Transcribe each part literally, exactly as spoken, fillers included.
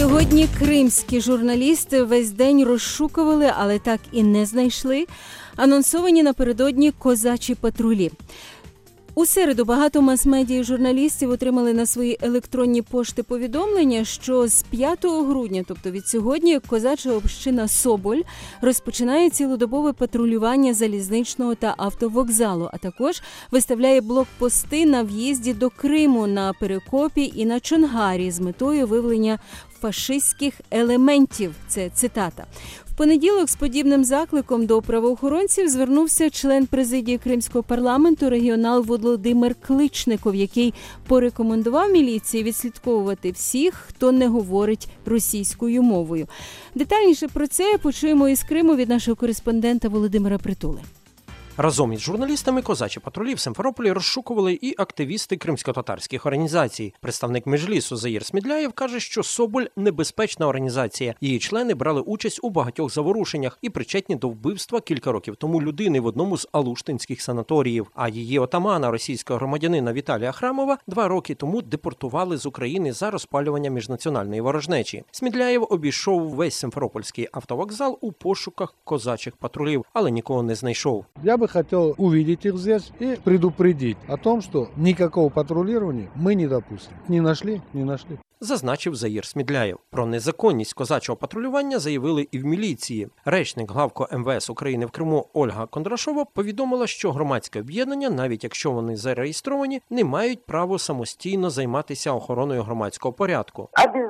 Сьогодні кримські журналісти весь день розшукували, але так і не знайшли анонсовані напередодні козачі патрулі. У середу багато мас-медіа і журналістів отримали на свої електронні пошти повідомлення, що з п'ятого грудня, тобто від сьогодні, козача община Соболь розпочинає цілодобове патрулювання залізничного та автовокзалу, а також виставляє блокпости на в'їзді до Криму, на Перекопі і на Чонгарі з метою виявлення фашистських елементів. Це цитата. В понеділок з подібним закликом до правоохоронців звернувся член президії Кримського парламенту регіонал Володимир Кличников, який порекомендував міліції відслідковувати всіх, хто не говорить російською мовою. Детальніше про це почуємо із Криму від нашого кореспондента Володимира Притули. Разом із журналістами козачі патрулі в Сімферополі розшукували і активісти кримсько-татарських організацій. Представник Меджлісу Заїр Смідляєв каже, що Соболь – небезпечна організація. Її члени брали участь у багатьох заворушеннях і причетні до вбивства кілька років тому людини в одному з алуштинських санаторіїв. А її отамана, російського громадянина Віталія Храмова, два роки тому депортували з України за розпалювання міжнаціональної ворожнечі. Смідляєв обійшов весь Сімферопольський автовокзал у пошуках козачих патрулів, але нікого не знайшов. Я бы хотел увидеть их здесь и предупредить о том, что никакого патрулирования мы не допустим. Не нашли, не нашли. Зазначив Заїр Смідляєв. Про незаконність козачого патрулювання заявили і в міліції. Речник главко ем ве ес України в Криму Ольга Кондрашова повідомила, що громадське об'єднання, навіть якщо вони зареєстровані, не мають права самостійно займатися охороною громадського порядку.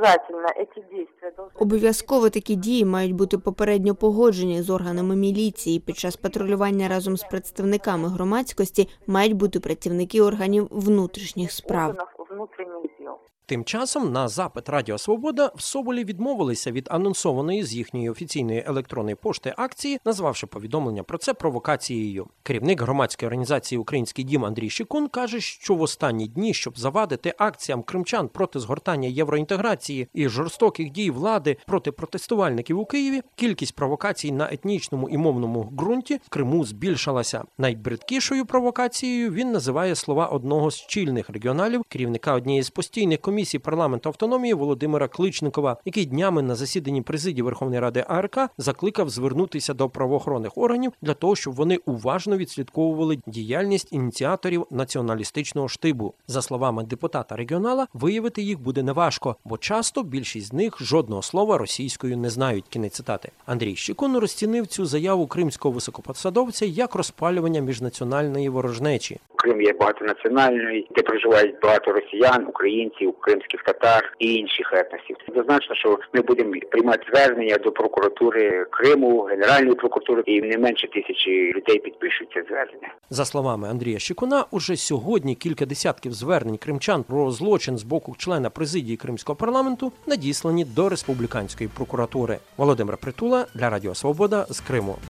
Обов'язково такі дії мають бути попередньо погоджені з органами міліції. Під час патрулювання разом з представниками громадськості мають бути працівники органів внутрішніх справ. Тим часом на запит Радіо Свобода в Соболі відмовилися від анонсованої з їхньої офіційної електронної пошти акції, назвавши повідомлення про це провокацією. Керівник громадської організації «Український дім» Андрій Щекун каже, що в останні дні, щоб завадити акціям кримчан проти згортання євроінтеграції і жорстоких дій влади проти протестувальників у Києві, кількість провокацій на етнічному і мовному ґрунті в Криму збільшилася. Найбридкішою провокацією він називає слова одного з чільних регіоналів, керівника однієї з постійних комісій парламенту автономії Володимира Кличникова, який днями на засіданні президії Верховної Ради а ер ка закликав звернутися до правоохоронних органів для того, щоб вони уважно відслідковували діяльність ініціаторів націоналістичного штибу. За словами депутата регіонала, виявити їх буде неважко, бо часто більшість з них жодного слова російською не знають. Кінець цитати. Андрій Щекун розцінив цю заяву кримського високопосадовця як розпалювання міжнаціональної ворожнечі. Крим є багатонаціональний, де проживають багато росіян, українців, кримських татар і інших етносів. Однозначно, що ми будемо приймати звернення до прокуратури Криму, Генеральної прокуратури, і не менше тисячі людей підпишуть це звернення. За словами Андрія Щекуна, уже сьогодні кілька десятків звернень кримчан про злочин з боку члена президії Кримського парламенту надіслані до республіканської прокуратури. Володимир Притула для Радіо Свобода з Криму.